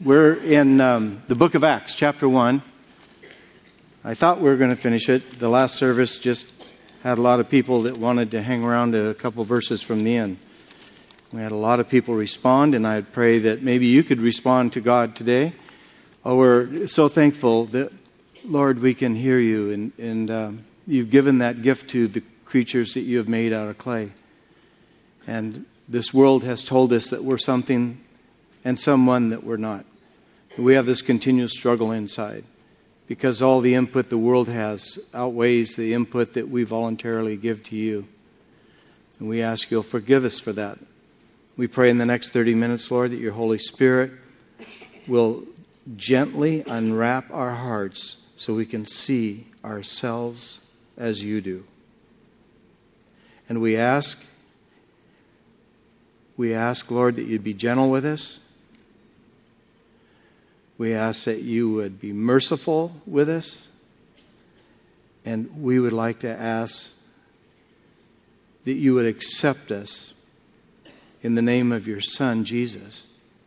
We're in the book of Acts, chapter 1. I thought we were going to finish it. The last service just had a lot of people that wanted to hang around a couple verses from the end. We had a lot of people respond, and I pray that maybe you could respond to God today. Oh, we're so thankful that, Lord, we can hear you, and you've given that gift to the creatures that you have made out of clay. And this world has told us that we're something and someone that we're not. We have this continuous struggle inside because all the input the world has outweighs the input that we voluntarily give to you. And we ask you'll forgive us for that. We pray in the next 30 minutes, Lord, that your Holy Spirit will gently unwrap our hearts so we can see ourselves as you do. And we ask, Lord, that you'd be gentle with us. We ask that you would be merciful with us. And we would like to ask that you would accept us in the name of your Son, Jesus,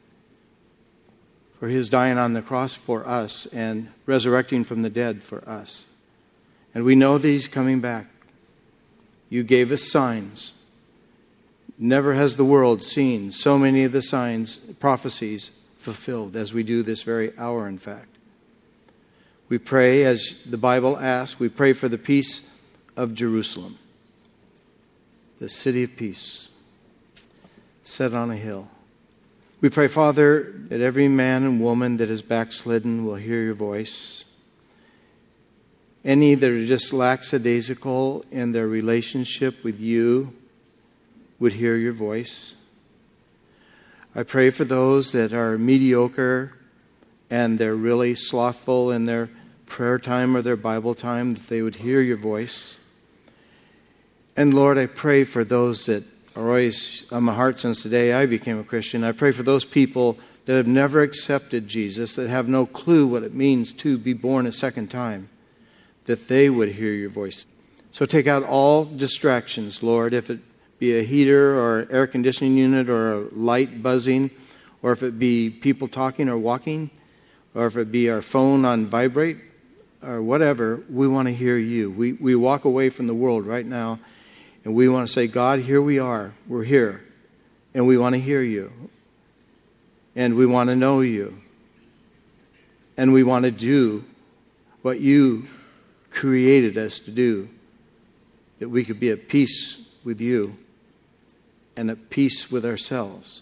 for his dying on the cross for us and resurrecting from the dead for us. And we know that he's coming back. You gave us signs. Never has the world seen so many of the signs, prophecies fulfilled as we do this very hour, in fact. We pray, as the Bible asks, we pray for the peace of Jerusalem, the city of peace, set on a hill. We pray, Father, that every man and woman that is backslidden will hear your voice. Any that are just lackadaisical in their relationship with you would hear your voice. I pray for those that are mediocre and they're really slothful in their prayer time or their Bible time, that they would hear your voice. And Lord, I pray for those that are always on my heart since the day I became a Christian. I pray for those people that have never accepted Jesus, that have no clue what it means to be born a second time, that they would hear your voice. So take out all distractions, Lord, if it be a heater or air conditioning unit or a light buzzing, or if it be people talking or walking, or if it be our phone on vibrate, or whatever, we want to hear you. We walk away from the world right now, and we want to say, God, here we are. We're here, and we want to hear you, and we want to know you, and we want to do what you created us to do, that we could be at peace with you and at peace with ourselves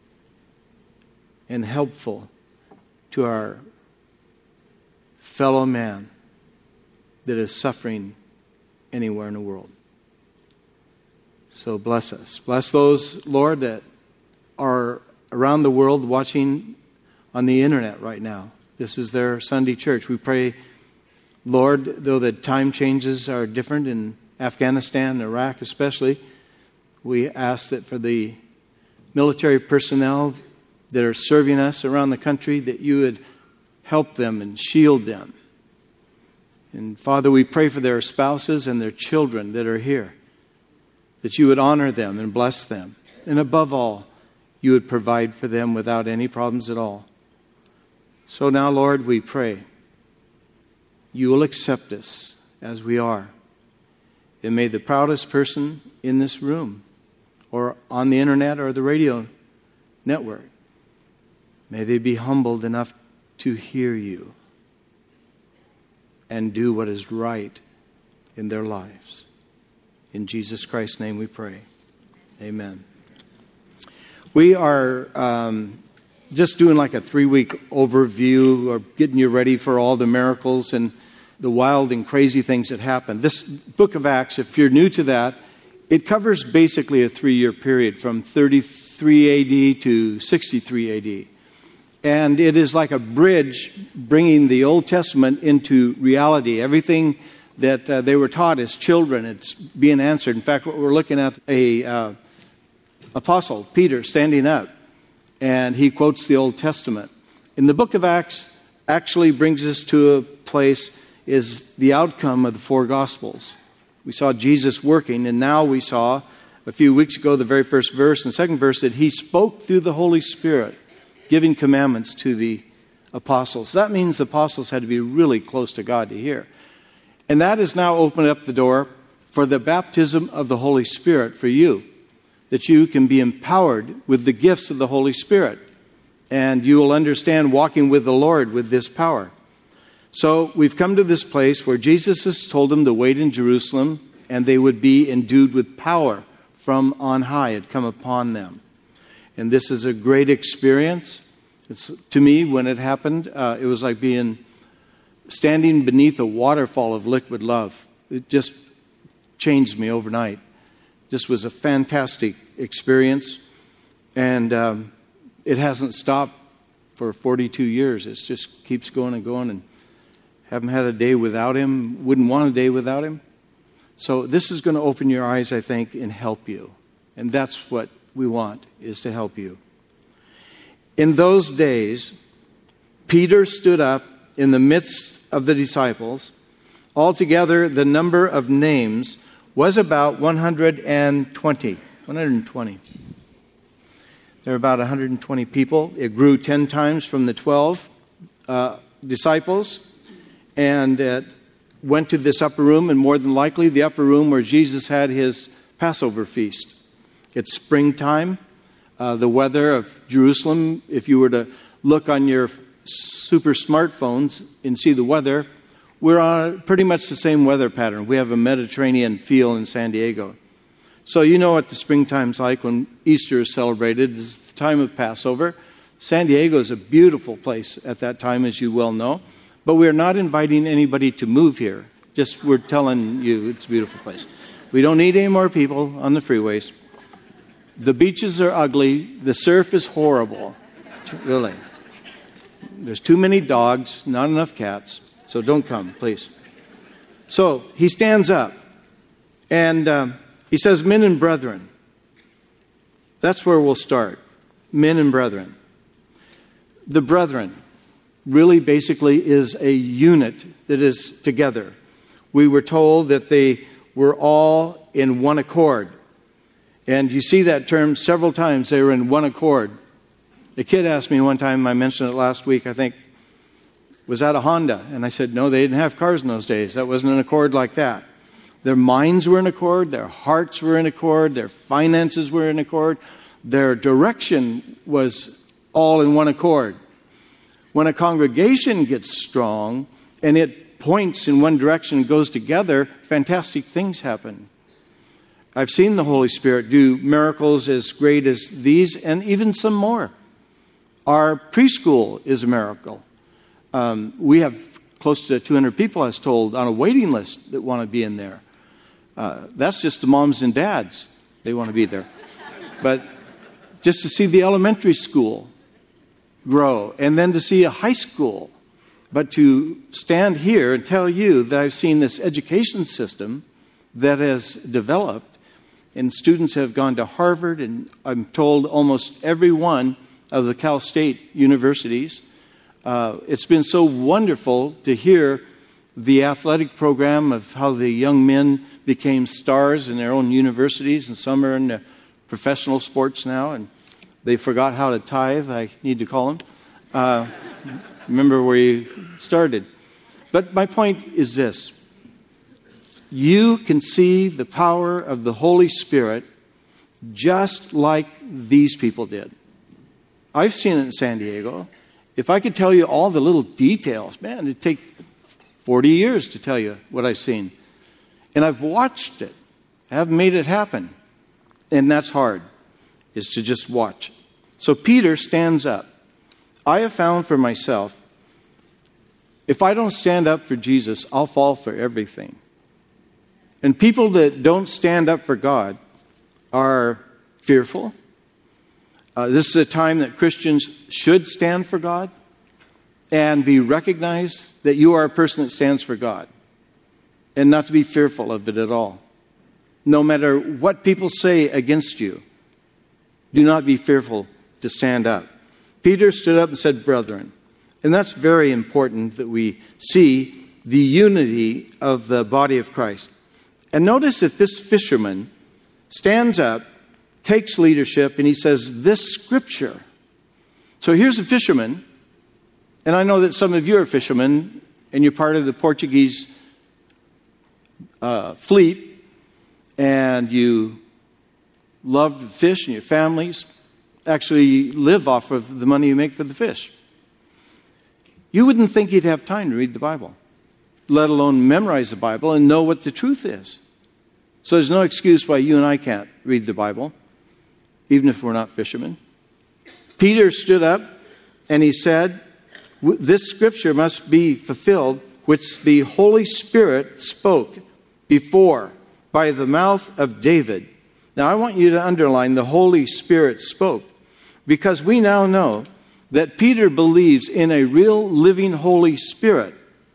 and helpful to our fellow man that is suffering anywhere in the world. So bless us. Bless those, Lord, that are around the world watching on the internet right now. This is their Sunday church. We pray, Lord, though the time changes are different in Afghanistan and Iraq especially, we ask that for the military personnel that are serving us around the country, that you would help them and shield them. And Father, we pray for their spouses and their children that are here, that you would honor them and bless them. And above all, you would provide for them without any problems at all. So now, Lord, we pray you will accept us as we are. And may the proudest person in this room or on the internet or the radio network, may they be humbled enough to hear you and do what is right in their lives. In Jesus Christ's name we pray. Amen. We are just doing like a 3-week overview or getting you ready for all the miracles and the wild and crazy things that happen. This book of Acts, if you're new to that, it covers basically a 3-year period from 33 AD to 63 AD. And it is like a bridge bringing the Old Testament into reality. Everything that they were taught as children, it's being answered. In fact, we're looking at apostle Peter standing up, and he quotes the Old Testament. In the book of Acts actually brings us to a place is the outcome of the 4 Gospels. We saw Jesus working, and now we saw a few weeks ago the very first verse and second verse that he spoke through the Holy Spirit giving commandments to the apostles. That means the apostles had to be really close to God to hear. And that has now opened up the door for the baptism of the Holy Spirit for you, that you can be empowered with the gifts of the Holy Spirit. And you will understand walking with the Lord with this power. So we've come to this place where Jesus has told them to wait in Jerusalem, and they would be endued with power from on high had come upon them. And this is a great experience. To me, when it happened, it was like standing beneath a waterfall of liquid love. It just changed me overnight. This was a fantastic experience. And it hasn't stopped for 42 years. It just keeps going and going. And haven't had a day without him. Wouldn't want a day without him. So this is going to open your eyes, I think, and help you. And that's what we want, is to help you. In those days, Peter stood up in the midst of the disciples. Altogether, the number of names was about 120. 120. There were about 120 people. It grew 10 times from the 12 disciples. And it went to this upper room, and more than likely the upper room where Jesus had his Passover feast. It's springtime. The weather of Jerusalem, if you were to look on your super smartphones and see the weather, we're on pretty much the same weather pattern. We have a Mediterranean feel in San Diego. So you know what the springtime's like when Easter is celebrated. It's the time of Passover. San Diego is a beautiful place at that time, as you well know. But we're not inviting anybody to move here. Just we're telling you it's a beautiful place. We don't need any more people on the freeways. The beaches are ugly. The surf is horrible. Really. There's too many dogs, not enough cats. So don't come, please. So he stands up and he says, men and brethren. That's where we'll start. Men and brethren. The brethren really basically is a unit that is together. We were told that they were all in one accord. And you see that term several times. They were in one accord. The kid asked me one time, I mentioned it last week, I think, was that a Honda? And I said, no, they didn't have cars in those days. That wasn't an accord like that. Their minds were in accord. Their hearts were in accord. Their finances were in accord. Their direction was all in one accord. When a congregation gets strong and it points in one direction and goes together, fantastic things happen. I've seen the Holy Spirit do miracles as great as these and even some more. Our preschool is a miracle. We have close to 200 people, I was told, on a waiting list that want to be in there. That's just the moms and dads. They want to be there. But just to see the elementary school grow, and then to see a high school. But to stand here and tell you that I've seen this education system that has developed, and students have gone to Harvard, and I'm told almost every one of the Cal State universities. It's been so wonderful to hear the athletic program of how the young men became stars in their own universities, and some are in the professional sports now, and they forgot how to tithe, I need to call them. Remember where you started. But my point is this. You can see the power of the Holy Spirit just like these people did. I've seen it in San Diego. If I could tell you all the little details, man, it'd take 40 years to tell you what I've seen. And I've watched it. I haven't made it happen. And that's hard, is to just watch. So Peter stands up. I have found for myself, if I don't stand up for Jesus, I'll fall for everything. And people that don't stand up for God are fearful. This is a time that Christians should stand for God and be recognized that you are a person that stands for God and not to be fearful of it at all. No matter what people say against you, do not be fearful to stand up. Peter stood up and said, brethren. And that's very important that we see the unity of the body of Christ. And notice that this fisherman stands up, takes leadership, and he says, this scripture So here's a fisherman, and I know that some of you are fishermen, and you're part of the Portuguese fleet, and you love to fish, and your families actually live off of the money you make for the fish. You wouldn't think you'd have time to read the Bible, let alone memorize the Bible and know what the truth is. So there's no excuse why you and I can't read the Bible, even if we're not fishermen. Peter stood up and he said, this scripture must be fulfilled, which the Holy Spirit spoke before by the mouth of David. Now I want you to underline the Holy Spirit spoke, because we now know that Peter believes in a real living Holy Spirit.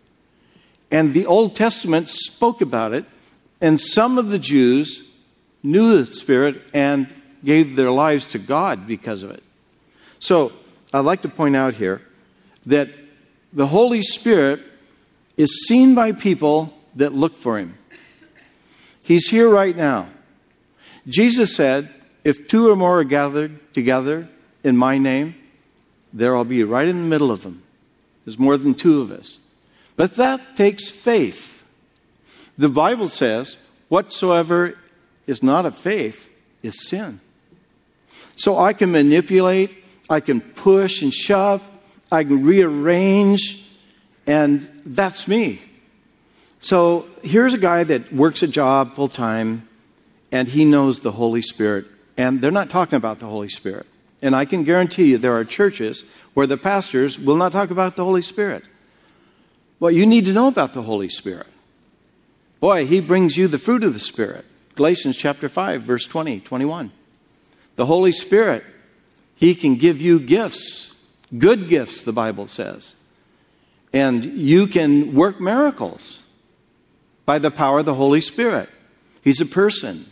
And the Old Testament spoke about it, and some of the Jews knew the Spirit and gave their lives to God because of it. So I'd like to point out here that the Holy Spirit is seen by people that look for Him. He's here right now. Jesus said, if two or more are gathered together in my name, there I'll be right in the middle of them. There's more than two of us. But that takes faith. The Bible says, whatsoever is not of faith is sin. So I can manipulate, I can push and shove, I can rearrange, and that's me. So here's a guy that works a job full time, and he knows the Holy Spirit. And they're not talking about the Holy Spirit. And I can guarantee you there are churches where the pastors will not talk about the Holy Spirit. Well, you need to know about the Holy Spirit. Boy, He brings you the fruit of the Spirit. Galatians chapter 5, verse 20, 21. The Holy Spirit, He can give you gifts. Good gifts, the Bible says. And you can work miracles by the power of the Holy Spirit. He's a person.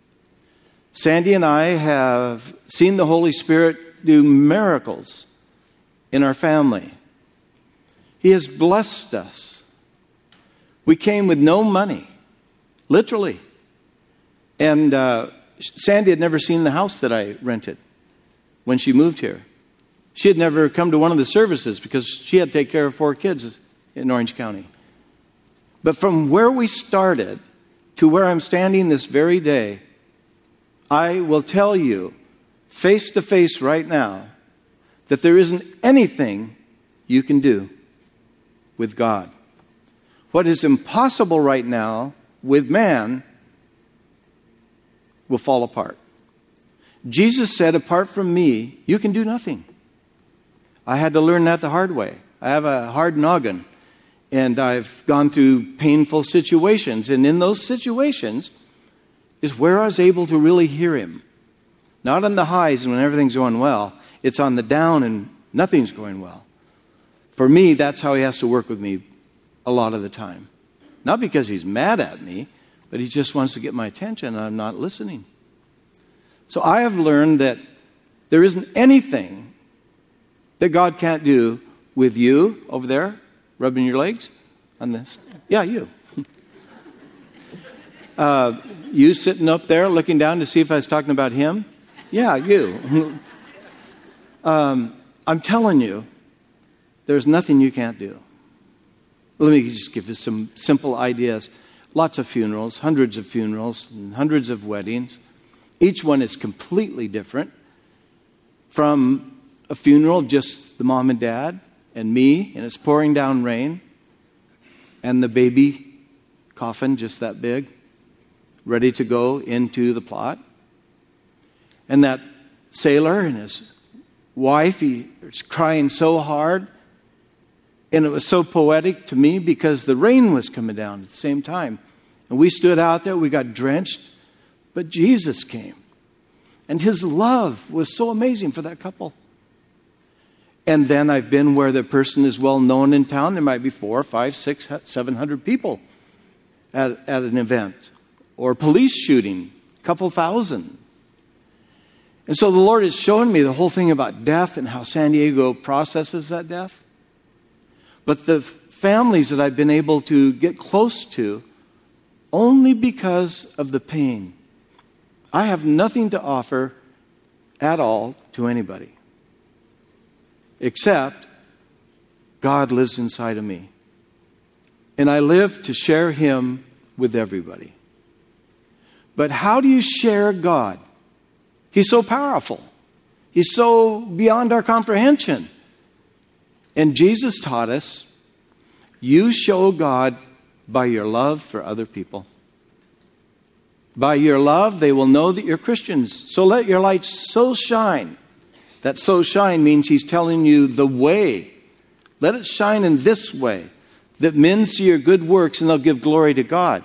Sandy and I have seen the Holy Spirit do miracles in our family. He has blessed us. We came with no money, literally. And Sandy had never seen the house that I rented when she moved here. She had never come to one of the services because she had to take care of 4 kids in Orange County. But from where we started to where I'm standing this very day, I will tell you, face to face right now, that there isn't anything you can do with God. What is impossible right now with man will fall apart. Jesus said, apart from me, you can do nothing. I had to learn that the hard way. I have a hard noggin, and I've gone through painful situations, and in those situations is where I was able to really hear Him. Not on the highs and when everything's going well. It's on the down and nothing's going well. For me, that's how He has to work with me a lot of the time. Not because He's mad at me, but He just wants to get my attention and I'm not listening. So I have learned that there isn't anything that God can't do with you over there, rubbing your legs on this. Yeah, you. You sitting up there looking down to see if I was talking about him? Yeah, you. I'm telling you, there's nothing you can't do. Let me just give you some simple ideas. Lots of funerals, hundreds of funerals, and hundreds of weddings. Each one is completely different. From a funeral of just the mom and dad and me, and it's pouring down rain, and the baby coffin just that big, ready to go into the plot. And that sailor and his wife, he was crying so hard. And it was so poetic to me because the rain was coming down at the same time. And we stood out there, we got drenched. But Jesus came. And His love was so amazing for that couple. And then I've been where the person is well known in town. There might be 400, 500, 600, 700 people at an event. Or police shooting, a couple thousand. And so the Lord has shown me the whole thing about death and how San Diego processes that death. But the families that I've been able to get close to, only because of the pain. I have nothing to offer at all to anybody. except God lives inside of me. And I live to share Him with everybody. But how do you share God? He's so powerful. He's so beyond our comprehension. And Jesus taught us, you show God by your love for other people. By your love, they will know that you're Christians. So let your light so shine. That so shine means He's telling you the way. Let it shine in this way, that men see your good works and they'll give glory to God.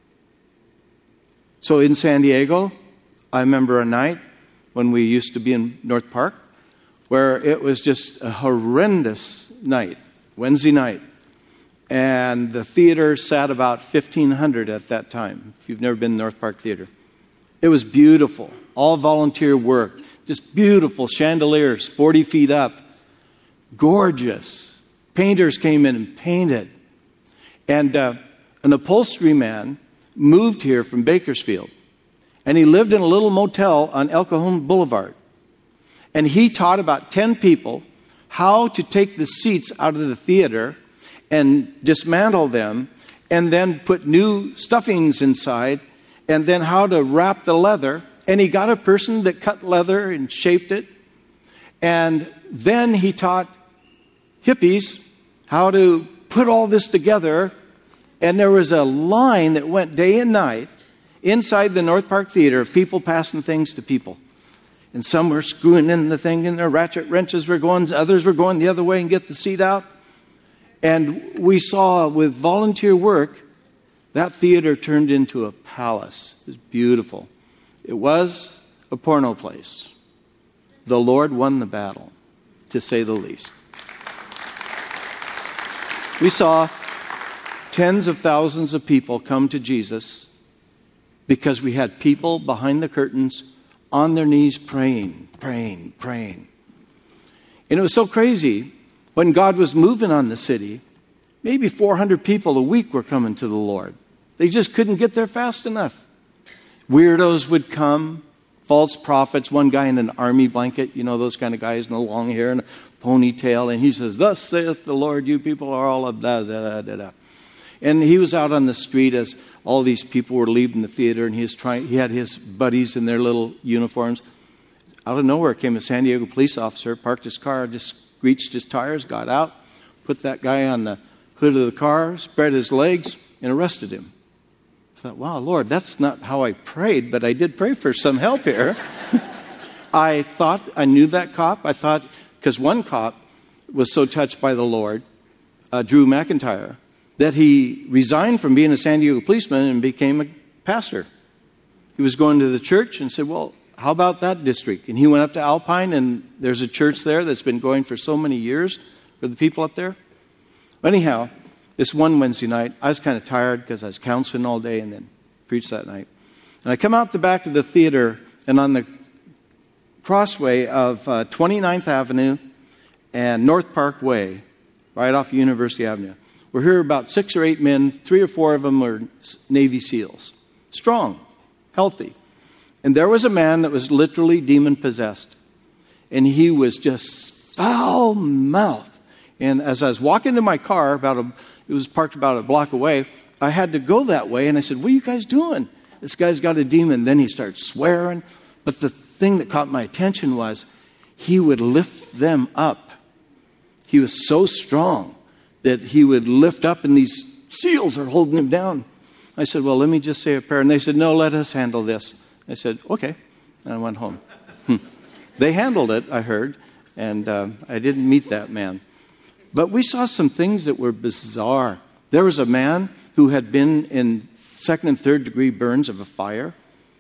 So in San Diego, I remember a night when we used to be in North Park, where it was just a horrendous night, Wednesday night. And the theater sat about 1,500 at that time, if you've never been to North Park Theater. It was beautiful, all volunteer work, just beautiful chandeliers, 40 feet up, gorgeous. Painters came in and painted. And an upholstery man moved here from Bakersfield. And he lived in a little motel on El Cajon Boulevard. And he taught about 10 people how to take the seats out of the theater and dismantle them, and then put new stuffings inside, and then how to wrap the leather. And he got a person that cut leather and shaped it. And then he taught hippies how to put all this together. And there was a line that went day and night inside the North Park Theater of people passing things to people. And some were screwing in the thing, and their ratchet wrenches were going, others were going the other way and get the seat out. And we saw with volunteer work, that theater turned into a palace. It was beautiful. It was a porno place. The Lord won the battle, to say the least. We saw tens of thousands of people come to Jesus because we had people behind the curtains on their knees praying. And it was so crazy. When God was moving on the city, maybe 400 people a week were coming to the Lord. They just couldn't get there fast enough. Weirdos would come, false prophets, one guy in an army blanket, you know, those kind of guys, and the long hair and a ponytail, and he says, "Thus saith the Lord, you people are all of da da da da." And he was out on the street as all these people were leaving the theater, and he had his buddies in their little uniforms. Out of nowhere came a San Diego police officer, parked his car, just reached his tires, got out, put that guy on the hood of the car, spread his legs, and arrested him. I thought, wow, Lord, that's not how I prayed, but I did pray for some help here. I thought I knew that cop. I thought, because one cop was so touched by the Lord, Drew McIntyre, that he resigned from being a San Diego policeman and became a pastor. He was going to the church and said, well, how about that district? And he went up to Alpine, and there's a church there that's been going for so many years for the people up there. Anyhow, this one Wednesday night, I was kind of tired because I was counseling all day and then preached that night. And I come out the back of the theater, and on the crossway of 29th Avenue and North Park Way, right off University Avenue, we're here about 6 or 8 men, 3 or 4 of them were Navy SEALs. Strong, healthy. And there was a man that was literally demon-possessed. And he was just foul-mouthed. And as I was walking to my car, it was parked about a block away, I had to go that way. And I said, what are you guys doing? This guy's got a demon. Then he starts swearing. But the thing that caught my attention was he would lift them up. He was so strong that he would lift up, and these SEALs are holding him down. I said, well, let me just say a prayer. And they said, no, let us handle this. I said, okay. And I went home. They handled it, I heard, and I didn't meet that man. But we saw some things that were bizarre. There was a man who had been in 2nd and 3rd degree burns of a fire.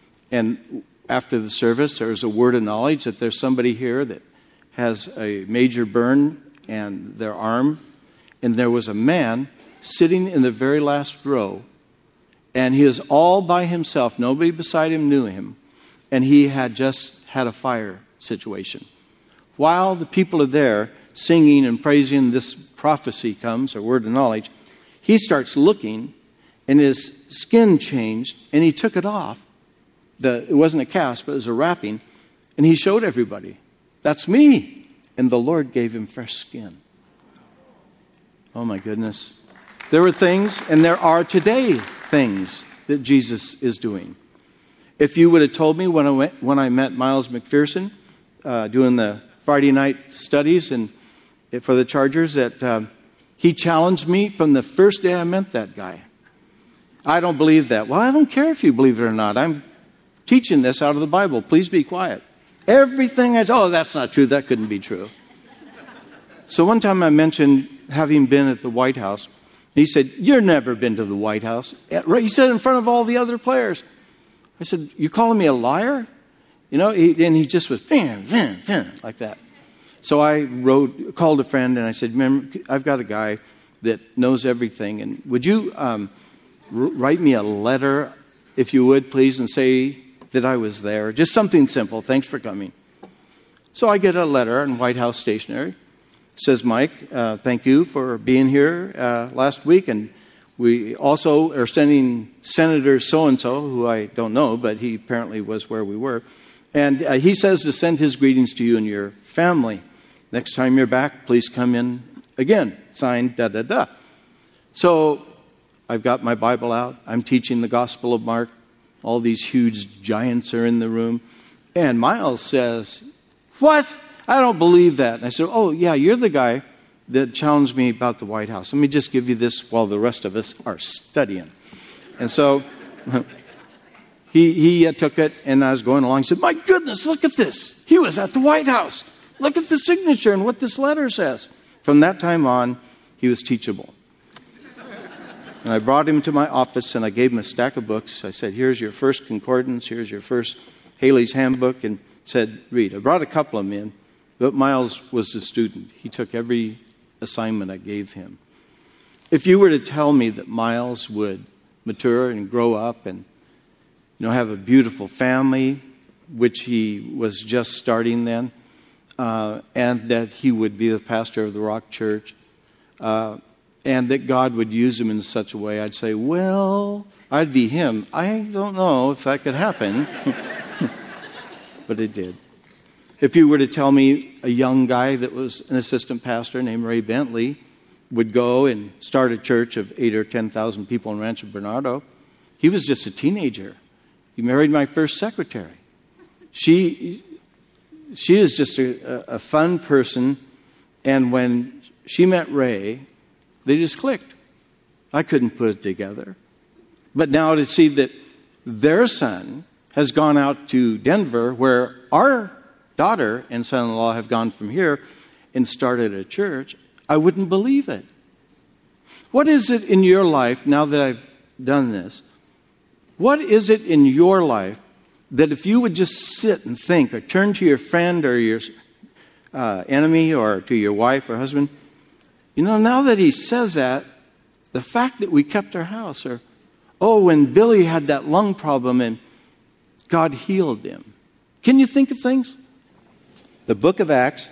And after the service, there was a word of knowledge that there's somebody here that has a major burn and their arm. And there was a man sitting in the very last row. And he is all by himself. Nobody beside him knew him. And he had just had a fire situation. While the people are there singing and praising, this prophecy comes, or word of knowledge, he starts looking, and his skin changed, and he took it off. It wasn't a cast, but it was a wrapping. And he showed everybody, that's me. and the Lord gave him fresh skin. Oh my goodness. There were things, and there are today things that Jesus is doing. If you would have told me when I met Miles McPherson doing the Friday night studies and for the Chargers that he challenged me from the first day I met that guy. I don't believe that. Well, I don't care if you believe it or not. I'm teaching this out of the Bible. Please be quiet. Everything that's not true. That couldn't be true. So one time I mentioned having been at the White House. He said, "You've never been to the White House." He said in front of all the other players. I said, "You calling me a liar?" And he just was like that. So I called a friend, and I said, "Remember, I've got a guy that knows everything, and would you write me a letter, if you would, please, and say that I was there? Just something simple. Thanks for coming." So I get a letter in White House stationery. It says, "Mike, thank you for being here last week, and we also are sending Senator so-and-so, who I don't know, but he apparently was where we were. And he says to send his greetings to you and your family. Next time you're back, please come in again. Signed, da-da-da." So I've got my Bible out. I'm teaching the Gospel of Mark. All these huge giants are in the room. And Miles says, "What? I don't believe that." And I said, "Oh, yeah, you're the guy that challenged me about the White House. Let me just give you this while the rest of us are studying." And so he took it, and I was going along. He said, "My goodness, look at this. He was at the White House. Look at the signature and what this letter says." From that time on, he was teachable. And I brought him to my office, and I gave him a stack of books. I said, "Here's your first concordance. Here's your first Haley's Handbook," and said, "Read." I brought a couple of them in, but Miles was a student. He took every assignment I gave him. If you were to tell me that Miles would mature and grow up and have a beautiful family, which he was just starting then, and that he would be the pastor of the Rock Church, and that God would use him in such a way, I'd say, well, I'd be him. I don't know if that could happen, but it did. If you were to tell me a young guy that was an assistant pastor named Ray Bentley would go and start a church of 8,000 or 10,000 people in Rancho Bernardo, he was just a teenager. He married my first secretary. She is just a fun person, and when she met Ray, they just clicked. I couldn't put it together. But now to see that their son has gone out to Denver, where our daughter and son-in-law have gone from here and started a church, I wouldn't believe it. What is it in your life, now that I've done this, what is it in your life that if you would just sit and think, or turn to your friend or your enemy or to your wife or husband, now that he says that, the fact that we kept our house, or, when Billy had that lung problem and God healed him. Can you think of things? The book of Acts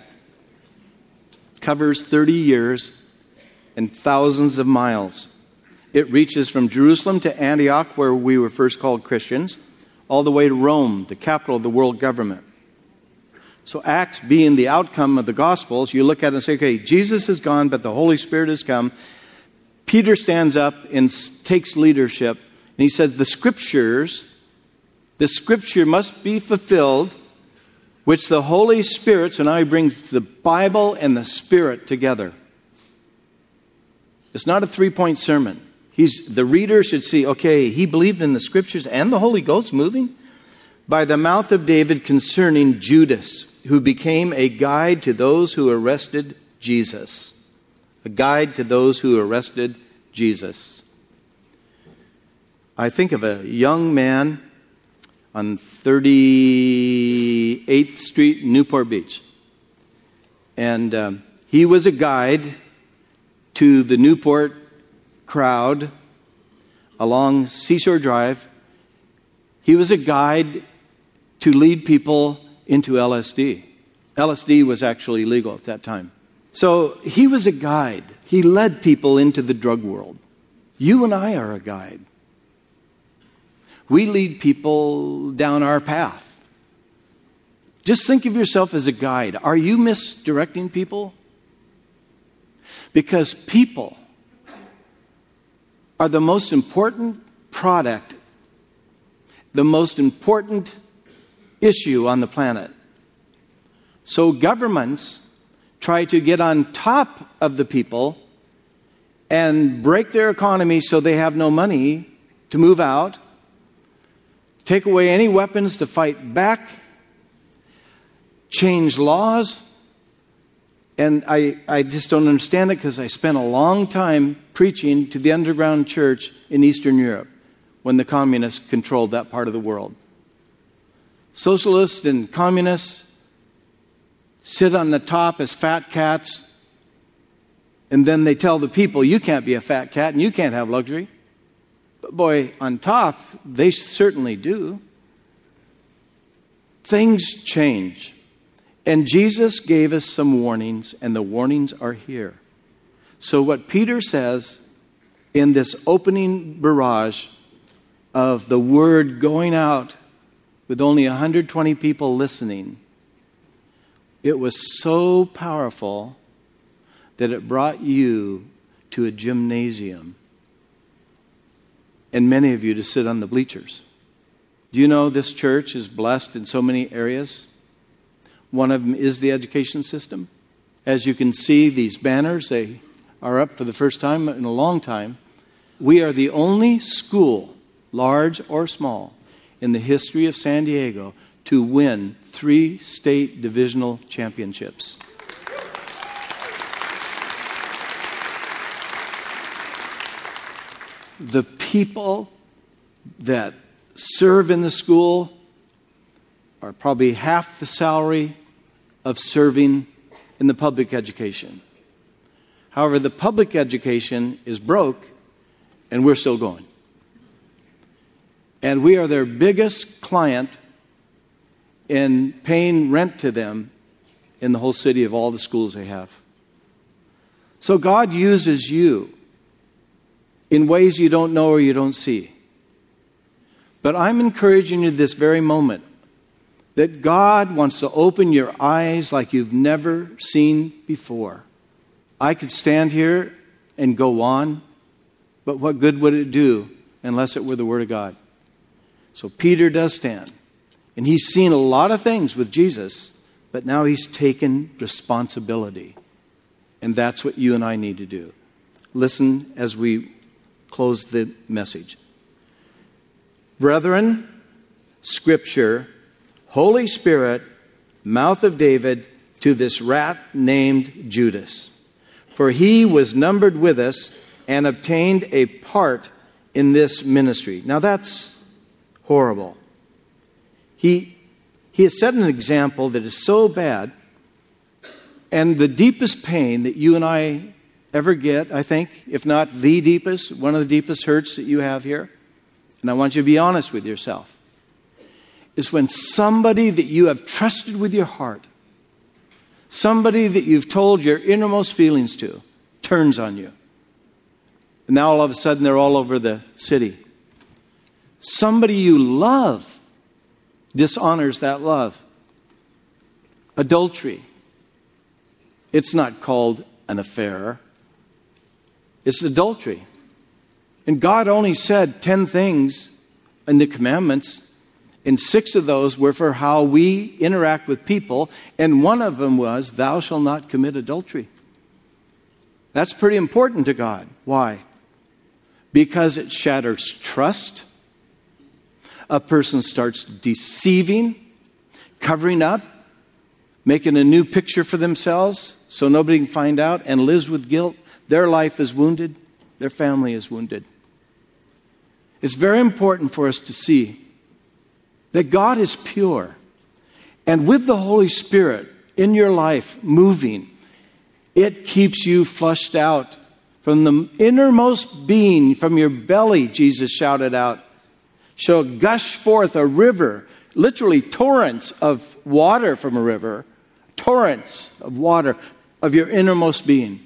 covers 30 years and thousands of miles. It reaches from Jerusalem to Antioch, where we were first called Christians, all the way to Rome, the capital of the world government. So Acts being the outcome of the Gospels, you look at it and say, okay, Jesus is gone, but the Holy Spirit has come. Peter stands up and takes leadership, and he said, the Scripture must be fulfilled, which the Holy Spirit, so now he brings the Bible and the Spirit together. It's not a 3-point sermon. The reader should see, okay, he believed in the Scriptures and the Holy Ghost moving by the mouth of David concerning Judas, who became a guide to those who arrested Jesus. A guide to those who arrested Jesus. I think of a young man on 38th Street, Newport Beach. And he was a guide to the Newport crowd along Seashore Drive. He was a guide to lead people into LSD. LSD was actually legal at that time. So he was a guide. He led people into the drug world. You and I are a guide. We lead people down our path. Just think of yourself as a guide. Are you misdirecting people? Because people are the most important product, the most important issue on the planet. So governments try to get on top of the people and break their economy so they have no money to move out, take away any weapons to fight back, change laws. And I just don't understand it because I spent a long time preaching to the underground church in Eastern Europe when the communists controlled that part of the world. Socialists and communists sit on the top as fat cats, and then they tell the people, you can't be a fat cat and you can't have luxury. But boy, on top, they certainly do. Things change. And Jesus gave us some warnings, and the warnings are here. So what Peter says in this opening barrage of the word going out with only 120 people listening, it was so powerful that it brought you to a gymnasium and many of you to sit on the bleachers. Do you know this church is blessed in so many areas? One of them is the education system. As you can see, these banners, they are up for the first time in a long time. We are the only school, large or small, in the history of San Diego to win 3 state divisional championships. The people that serve in the school are probably half the salary of serving in the public education. However, the public education is broke, and we're still going. And we are their biggest client in paying rent to them in the whole city of all the schools they have. So God uses you in ways you don't know or you don't see. But I'm encouraging you this very moment that God wants to open your eyes like you've never seen before. I could stand here and go on, but what good would it do unless it were the Word of God? So Peter does stand. And he's seen a lot of things with Jesus, but now he's taken responsibility. And that's what you and I need to do. Listen as we close the message. Brethren, Scripture, Holy Spirit, mouth of David, to this rat named Judas. For he was numbered with us and obtained a part in this ministry. Now that's horrible. He has set an example that is so bad, and the deepest pain that you and I ever get, I think, if not the deepest, one of the deepest hurts that you have here, and I want you to be honest with yourself, is when somebody that you have trusted with your heart, somebody that you've told your innermost feelings to, turns on you. And now all of a sudden they're all over the city. Somebody you love dishonors that love. Adultery. It's not called an affair. It's adultery. And God only said 10 things in the commandments, and 6 of those were for how we interact with people, and one of them was, thou shalt not commit adultery. That's pretty important to God. Why? Because it shatters trust. A person starts deceiving, covering up, making a new picture for themselves so nobody can find out, and lives with guilt. Their life is wounded. Their family is wounded. It's very important for us to see that God is pure. And with the Holy Spirit in your life moving, it keeps you flushed out from the innermost being, from your belly, Jesus shouted out, shall gush forth a river, literally torrents of water from a river, torrents of water of your innermost being.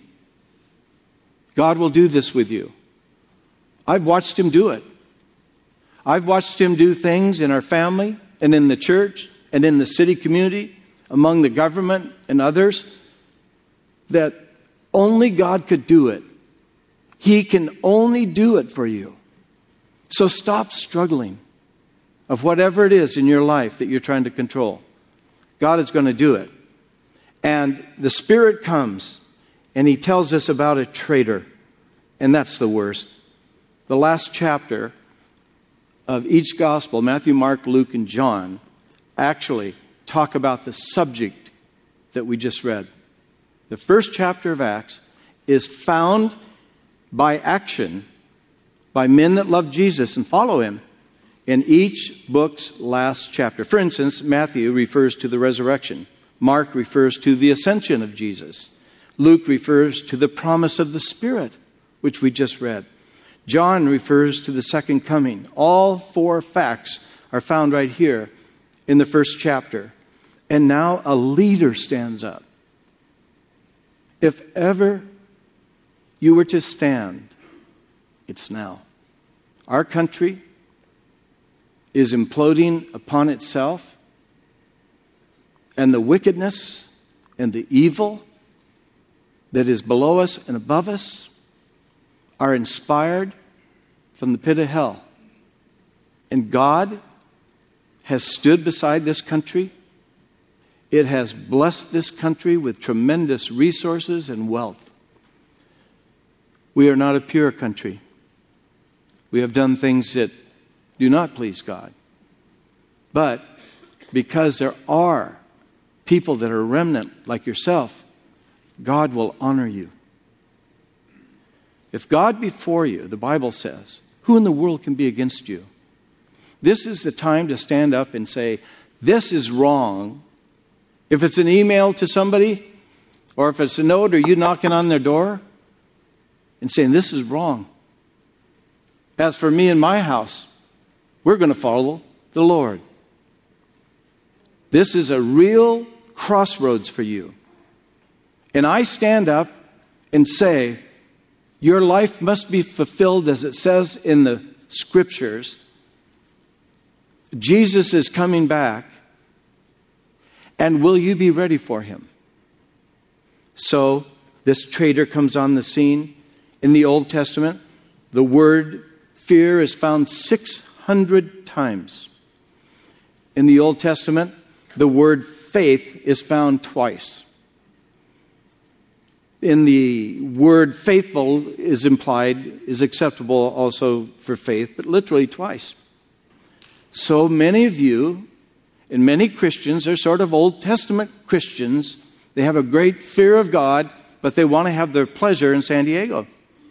God will do this with you. I've watched Him do it. I've watched Him do things in our family and in the church and in the city community, among the government and others, that only God could do it. He can only do it for you. So stop struggling of whatever it is in your life that you're trying to control. God is going to do it. And the Spirit comes and He tells us about a traitor. And that's the worst. The last chapter of each gospel, Matthew, Mark, Luke, and John, actually talk about the subject that we just read. The first chapter of Acts is found by action by men that love Jesus and follow Him in each book's last chapter. For instance, Matthew refers to the resurrection. Mark refers to the ascension of Jesus. Luke refers to the promise of the Spirit, which we just read. John refers to the second coming. All four facts are found right here in the first chapter. And now a leader stands up. If ever you were to stand, it's now. Our country is imploding upon itself, and the wickedness and the evil that is below us and above us are inspired from the pit of hell. And God has stood beside this country. It has blessed this country with tremendous resources and wealth. We are not a pure country. We have done things that do not please God. But because there are people that are remnant like yourself, God will honor you. If God be for you, the Bible says, who in the world can be against you? This is the time to stand up and say, this is wrong. If it's an email to somebody, or if it's a note, or you knocking on their door and saying, this is wrong. As for me and my house, we're going to follow the Lord. This is a real crossroads for you. And I stand up and say, your life must be fulfilled as it says in the Scriptures. Jesus is coming back. And will you be ready for Him? So this traitor comes on the scene. In the Old Testament, the word fear is found 600 times. In the Old Testament, the word faith is found twice. In the word faithful is implied, is acceptable also for faith, but literally twice. So many of you and many Christians are sort of Old Testament Christians. They have a great fear of God, but they want to have their pleasure in San Diego.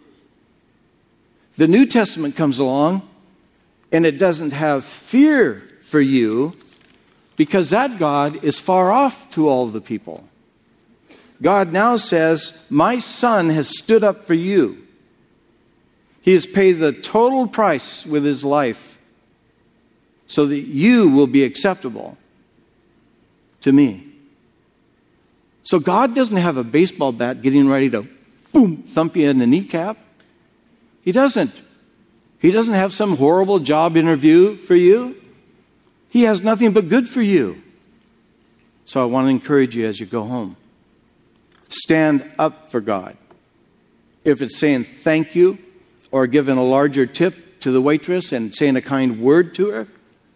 The New Testament comes along, and it doesn't have fear for you because that God is far off to all the people. God now says, my Son has stood up for you. He has paid the total price with His life so that you will be acceptable to me. So God doesn't have a baseball bat getting ready to boom, thump you in the kneecap. He doesn't. He doesn't have some horrible job interview for you. He has nothing but good for you. So I want to encourage you as you go home. Stand up for God. If it's saying thank you or giving a larger tip to the waitress and saying a kind word to her,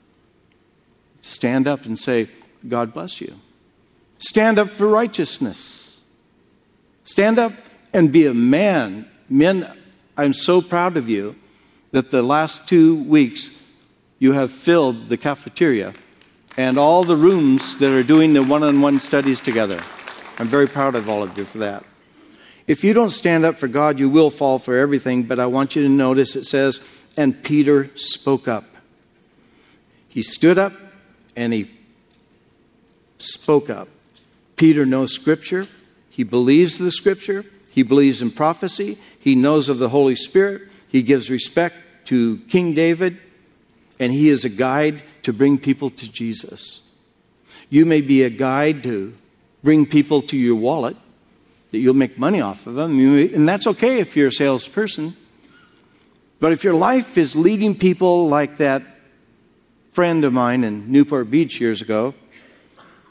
stand up and say, God bless you. Stand up for righteousness. Stand up and be a man. Men, I'm so proud of you that the last 2 weeks you have filled the cafeteria and all the rooms that are doing the one-on-one studies together. I'm very proud of all of you for that. If you don't stand up for God, you will fall for everything, but I want you to notice it says, and Peter spoke up. He stood up and he spoke up. Peter knows Scripture. He believes the Scripture. He believes in prophecy. He knows of the Holy Spirit. He gives respect to King David. And he is a guide to bring people to Jesus. You may be a guide to bring people to your wallet, that you'll make money off of them. And that's okay if you're a salesperson. But if your life is leading people like that friend of mine in Newport Beach years ago,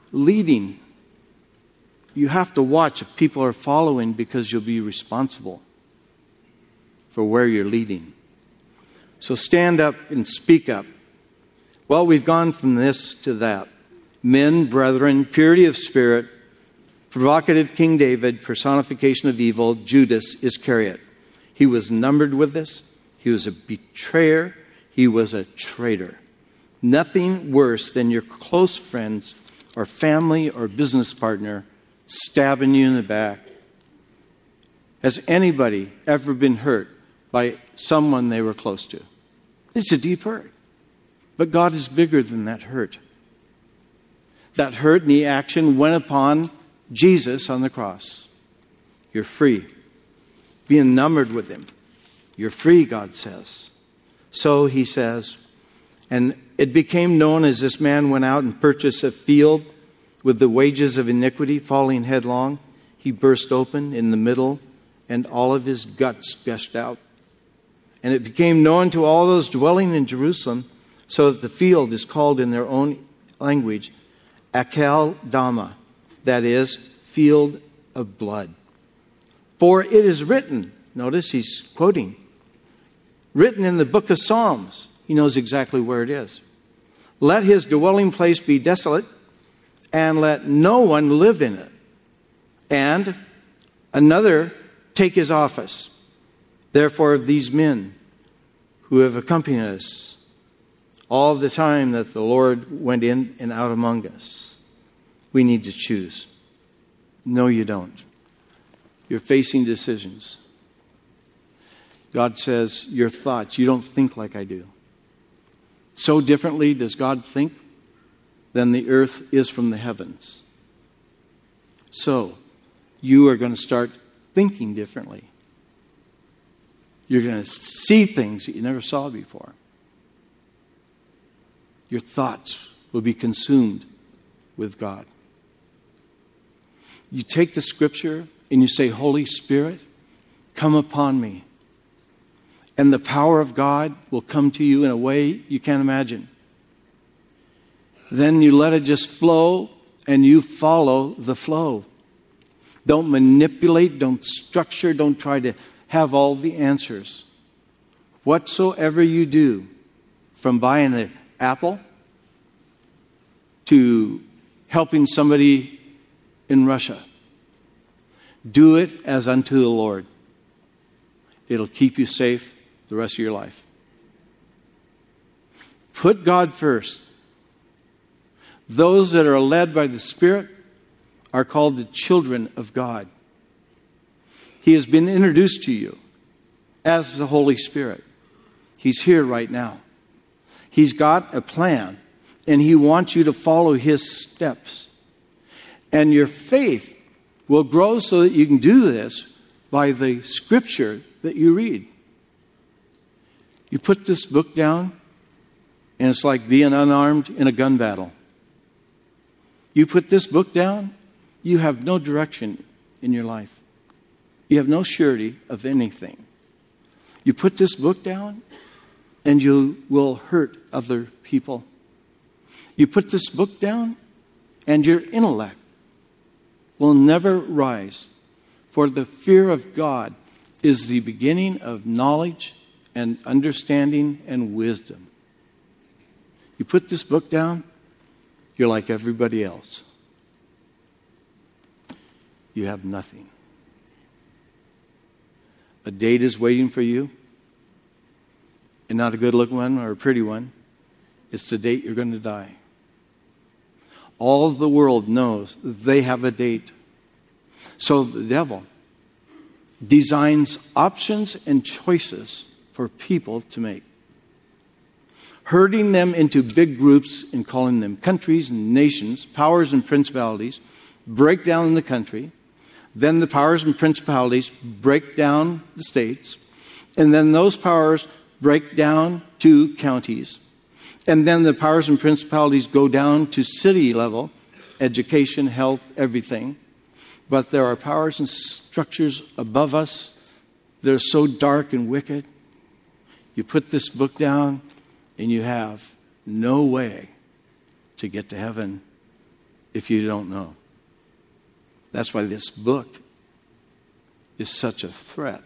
leading, you have to watch if people are following, because you'll be responsible for where you're leading. So stand up and speak up. Well, we've gone from this to that. Men, brethren, purity of spirit, provocative King David, personification of evil, Judas Iscariot. He was numbered with this. He was a betrayer. He was a traitor. Nothing worse than your close friends or family or business partner stabbing you in the back. Has anybody ever been hurt by someone they were close to? It's a deep hurt. But God is bigger than that hurt. That hurt and the action went upon Jesus on the cross. You're free. Being numbered with him. You're free, God says. So he says, and it became known as this man went out and purchased a field with the wages of iniquity, falling headlong. He burst open in the middle, and all of his guts gushed out. And it became known to all those dwelling in Jerusalem, so that the field is called in their own language, Akel Dama, that is, field of blood. For it is written, notice he's quoting, written in the book of Psalms. He knows exactly where it is. Let his dwelling place be desolate, and let no one live in it. And another take his office. Therefore, these men who have accompanied us all the time that the Lord went in and out among us, we need to choose. No, you don't. You're facing decisions. God says, your thoughts, you don't think like I do. So differently does God think than the earth is from the heavens. So, you are going to start thinking differently. You're going to see things that you never saw before. Your thoughts will be consumed with God. You take the scripture and you say, Holy Spirit, come upon me. And the power of God will come to you in a way you can't imagine. Then you let it just flow and you follow the flow. Don't manipulate, don't structure, don't try to have all the answers. Whatsoever you do, from buying an apple to helping somebody in Russia, do it as unto the Lord. It'll keep you safe the rest of your life. Put God first. Those that are led by the Spirit are called the children of God. He has been introduced to you as the Holy Spirit. He's here right now. He's got a plan, and He wants you to follow His steps. And your faith will grow so that you can do this by the scripture that you read. You put this book down, and it's like being unarmed in a gun battle. You put this book down, you have no direction in your life. You have no surety of anything. You put this book down, and you will hurt other people. You put this book down, and your intellect will never rise. For the fear of God is the beginning of knowledge and understanding and wisdom. You put this book down, you're like everybody else. You have nothing. A date is waiting for you, and not a good-looking one or a pretty one. It's the date you're going to die. All the world knows they have a date. So the devil designs options and choices for people to make, herding them into big groups and calling them countries and nations, powers and principalities, break down the country. Then the powers and principalities break down the states. And then those powers break down to counties. And then the powers and principalities go down to city level, education, health, everything. But there are powers and structures above us that are so dark and wicked. You put this book down, and you have no way to get to heaven if you don't know. That's why this book is such a threat.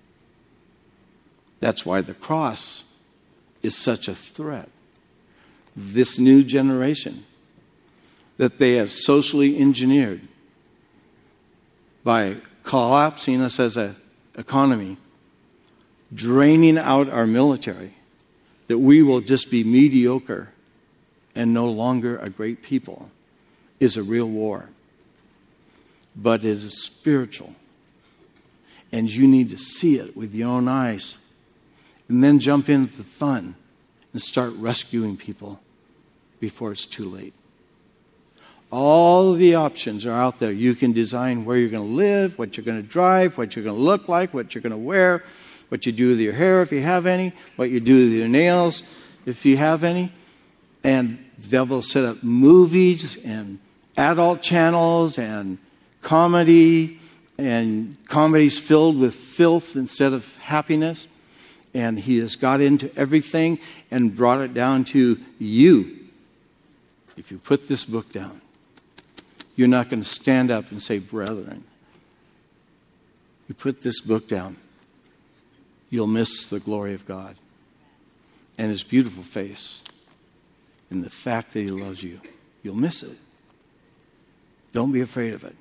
That's why the cross is such a threat. This new generation that they have socially engineered by collapsing us as an economy, draining out our military, that we will just be mediocre and no longer a great people, is a real war. But it is spiritual. And you need to see it with your own eyes. And then jump into the fun and start rescuing people before it's too late. All the options are out there. You can design where you're going to live, what you're going to drive, what you're going to look like, what you're going to wear, what you do with your hair if you have any, what you do with your nails if you have any. And the devil set up movies and adult channels and comedy, and comedy's filled with filth instead of happiness. And he has got into everything and brought it down to you. If you put this book down, you're not going to stand up and say, brethren, you put this book down, you'll miss the glory of God and his beautiful face and the fact that he loves you. You'll miss it. Don't be afraid of it.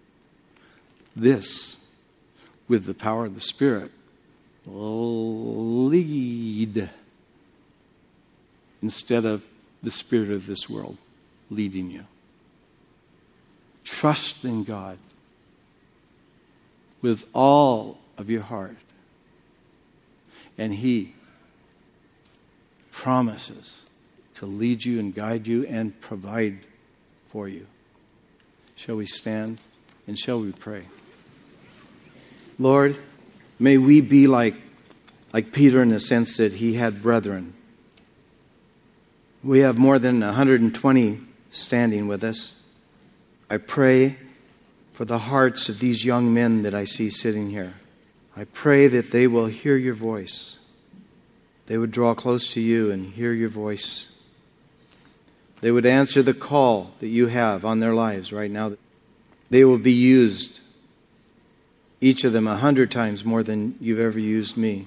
This, with the power of the Spirit, will lead instead of the spirit of this world leading you. Trust in God with all of your heart, and he promises to lead you and guide you and provide for you. Shall we stand and shall we pray? Lord, may we be like Peter in the sense that he had brethren. We have more than 120 standing with us. I pray for the hearts of these young men that I see sitting here. I pray that they will hear your voice. They would draw close to you and hear your voice. They would answer the call that you have on their lives right now. They will be used, each of them 100 times more than you've ever used me.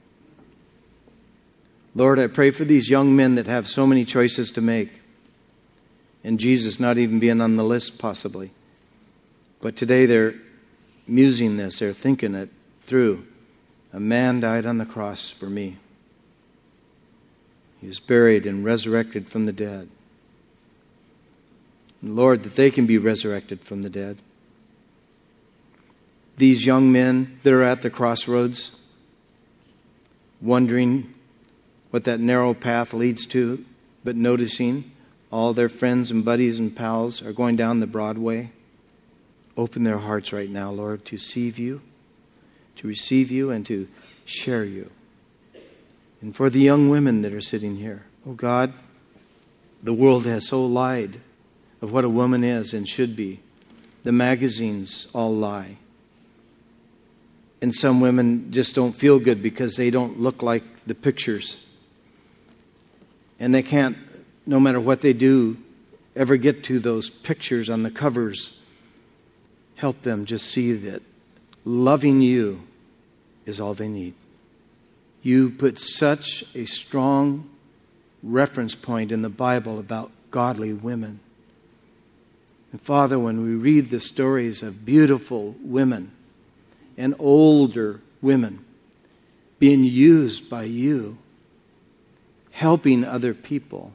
Lord, I pray for these young men that have so many choices to make, and Jesus not even being on the list possibly. But today they're musing this, they're thinking it through. A man died on the cross for me. He was buried and resurrected from the dead. And Lord, that they can be resurrected from the dead. These young men that are at the crossroads, wondering what that narrow path leads to, but noticing all their friends and buddies and pals are going down the broad way. Open their hearts right now, Lord, to receive you, and to share you. And for the young women that are sitting here, oh God, the world has so lied of what a woman is and should be. The magazines all lie. And some women just don't feel good because they don't look like the pictures. And they can't, no matter what they do, ever get to those pictures on the covers. Help them just see that loving you is all they need. You put such a strong reference point in the Bible about godly women. And Father, when we read the stories of beautiful women and older women being used by you, helping other people,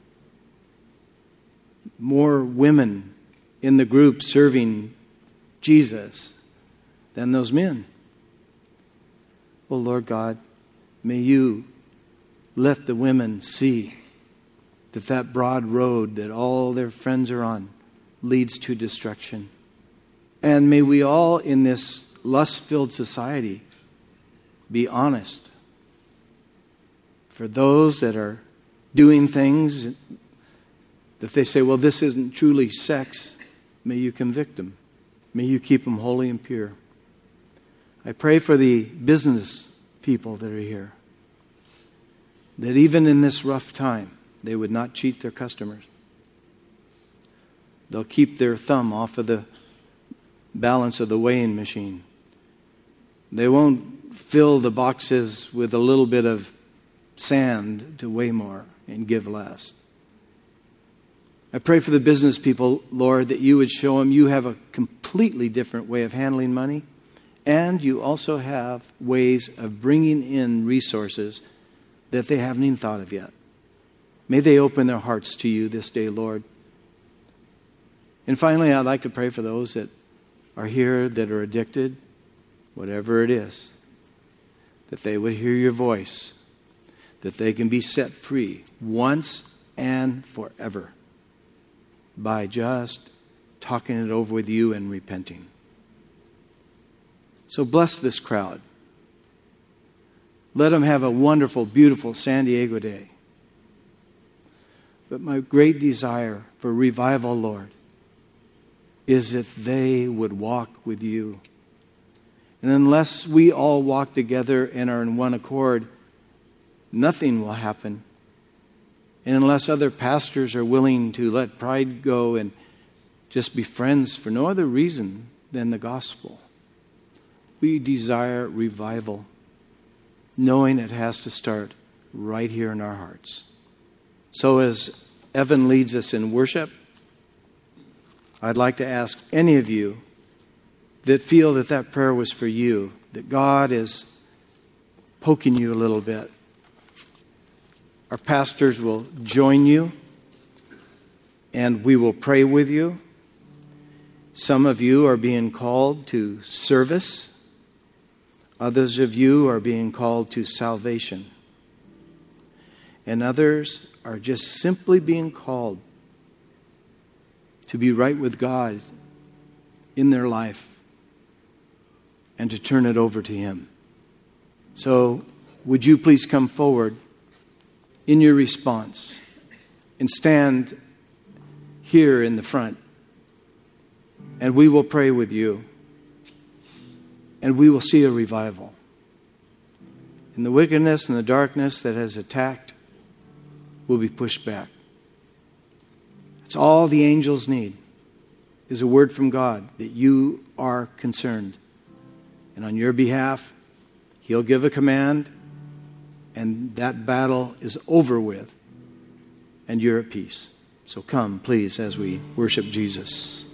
more women in the group serving Jesus than those men. Oh Lord God, may you let the women see that broad road that all their friends are on leads to destruction. And may we all in this lust-filled society be honest. For those that are doing things that they say, well, this isn't truly sex, may you convict them. May you keep them holy and pure. I pray for the business people that are here, that even in this rough time, they would not cheat their customers. They'll keep their thumb off of the balance of the weighing machine. They won't fill the boxes with a little bit of sand to weigh more and give less. I pray for the business people, Lord, that you would show them you have a completely different way of handling money, and you also have ways of bringing in resources that they haven't even thought of yet. May they open their hearts to you this day, Lord. And finally, I'd like to pray for those that are here that are addicted, whatever it is, that they would hear your voice, that they can be set free once and forever by just talking it over with you and repenting. So bless this crowd. Let them have a wonderful, beautiful San Diego day. But my great desire for revival, Lord, is that they would walk with you. And unless we all walk together and are in one accord, nothing will happen. And unless other pastors are willing to let pride go and just be friends for no other reason than the gospel, we desire revival, knowing it has to start right here in our hearts. So as Evan leads us in worship, I'd like to ask any of you that feel that that prayer was for you, that God is poking you a little bit. Our pastors will join you, and we will pray with you. Some of you are being called to service. Others of you are being called to salvation. And others are just simply being called to be right with God in their life and to turn it over to Him. So, would you please come forward in your response and stand here in the front, and we will pray with you, and we will see a revival. And the wickedness and the darkness that has attacked will be pushed back. It's all the angels need is a word from God that you are concerned. And on your behalf, He'll give a command, and that battle is over with, and you're at peace. So come, please, as we worship Jesus.